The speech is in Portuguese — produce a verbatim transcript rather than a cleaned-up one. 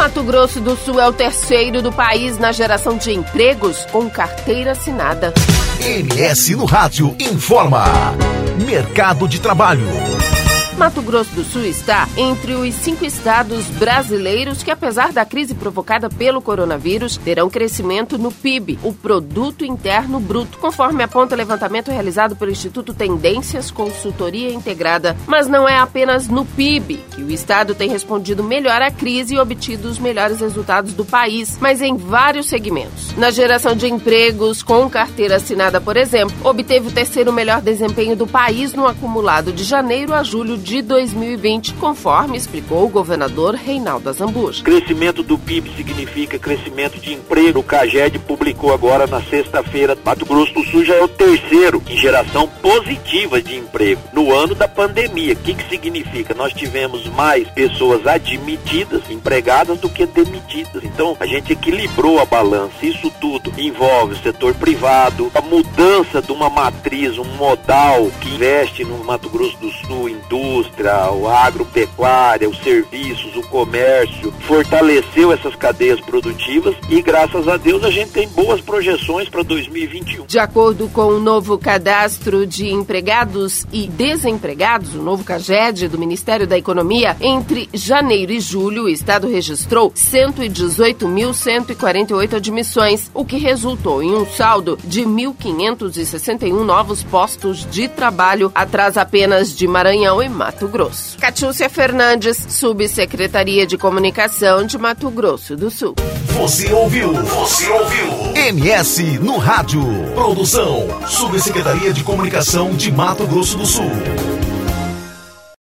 Mato Grosso do Sul é o terceiro do país na geração de empregos com carteira assinada. M S no Rádio informa. Mercado de trabalho. Mato Grosso do Sul está entre os cinco estados brasileiros que, apesar da crise provocada pelo coronavírus, terão crescimento no P I B, o Produto Interno Bruto, conforme aponta o levantamento realizado pelo Instituto Tendências Consultoria Integrada. Mas não é apenas no P I B que o estado tem respondido melhor à crise e obtido os melhores resultados do país, mas em vários segmentos. Na geração de empregos com carteira assinada, por exemplo, obteve o terceiro melhor desempenho do país no acumulado de janeiro a julho de dois mil e vinte, conforme explicou o governador Reinaldo Azambuja. Crescimento do P I B significa crescimento de emprego. O CAGED publicou agora na sexta-feira. Mato Grosso do Sul já é o terceiro em geração positiva de emprego no ano da pandemia. O que, que significa? Nós tivemos mais pessoas admitidas, empregadas, do que demitidas. Então, a gente equilibrou a balança. Isso tudo envolve o setor privado, a mudança de uma matriz, um modal que investe no Mato Grosso do Sul, indústria, o agropecuária, os serviços, o comércio, fortaleceu essas cadeias produtivas e, graças a Deus, a gente tem boas projeções para dois mil e vinte e um. De acordo com o novo cadastro de empregados e desempregados, o novo CAGED do Ministério da Economia, entre janeiro e julho, o estado registrou cento e dezoito mil cento e quarenta e oito admissões, o que resultou em um saldo de mil quinhentos e sessenta e um novos postos de trabalho, atrás apenas de Maranhão e Mato Grosso. Catiúcia Fernandes, Subsecretaria de Comunicação de Mato Grosso do Sul. Você ouviu? Você ouviu? M S no Rádio. Produção, Subsecretaria de Comunicação de Mato Grosso do Sul.